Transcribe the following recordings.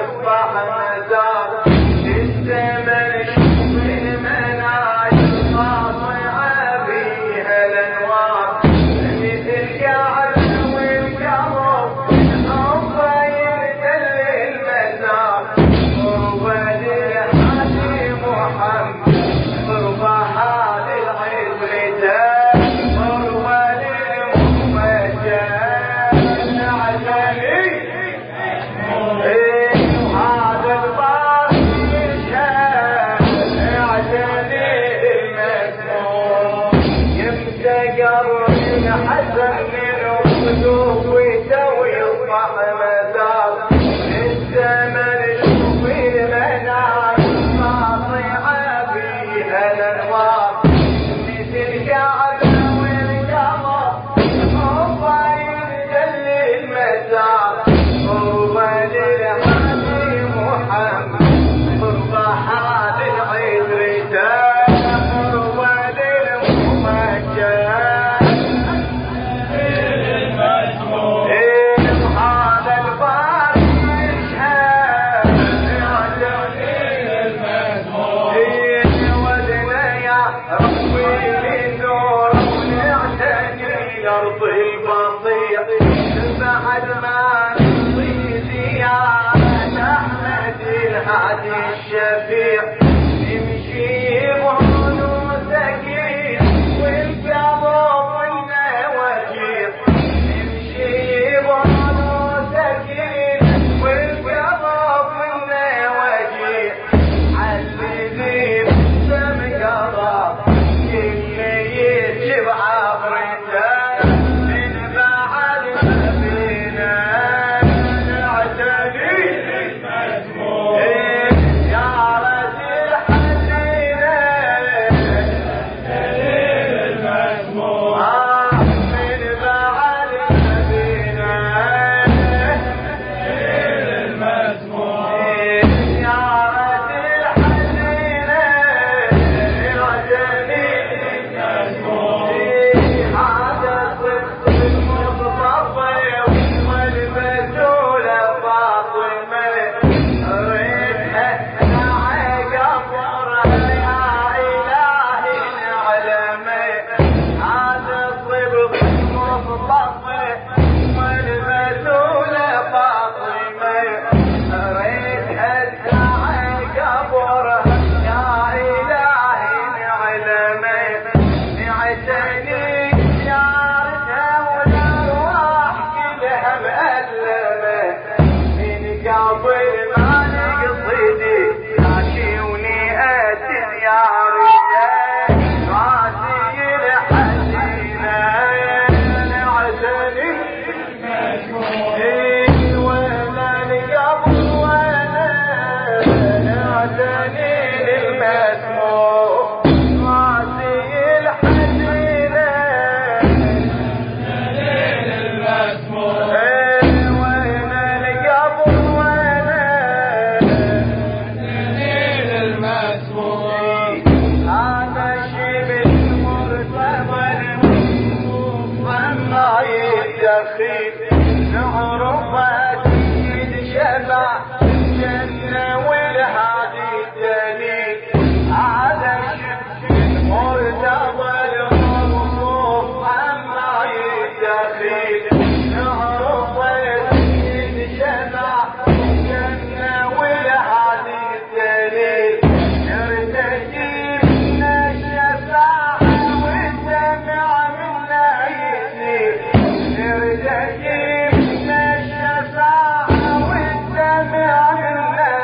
ويصبح مزار الزمن شوف المنايا ساطعة فيها الانوار مثل قاعد والقلب حبه ينزل المزار قربة للحاجي محمد قربة حال العز رجال قربة للمهمجان عزمي هذا البار يشهد عزمي المسموم يمسكر من حسن الخدود ويسوي يصبح مزار الزمن شوف المنار ساطعة فيها الانوار مثل قاعد والقمر حبه ينزل المسار قربة للحاجي محمد قربة حال العيد رجال قربة للمهمجان هذا البار يشهد ودنا يا ربي لنور ونعتني الارض البطيء بعد ما نصي زيارة احمد الهادي الشفيع نمشي بهدوء سكين والقلب لنا وجيع نمشي بهدوء سكين والقلب لنا وجيع عالذي بسم قرب كل يجيب عبرته من بعد ما بينا نعتني يا رجل حزينه من بعد ما بينا يا رجل حزينه هذا صدق المصطفى والبتولة فاطمة ريتها داعي قبرها يا إلهي نعلمه هذا صدق المصطفى والبتولة فاطمة ريتها داعي قبرها يا إلهي نعلمه نعتني زيارتها والأرواح كلها مألمة من قبل ما نقصدي تاشيوني زيارتها راسي الحزينة نعتني ولا القبر ولا نعتني للمسموم راسي الحزينة وين القبر ولا هذا شبه مرتبط فما يدخل نعرفه سيد شبع الجنة والهادي الدليل هذا شبه مرتبط موصوف فما يدخل نعرفه سيد شبع الجنة والهادي الدليل نرتجي من الشفاعة والدمع منا يسيل نرتجي من الشفاعة والدمع منا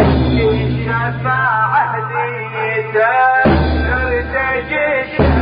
الشفاعة هديته ترتجي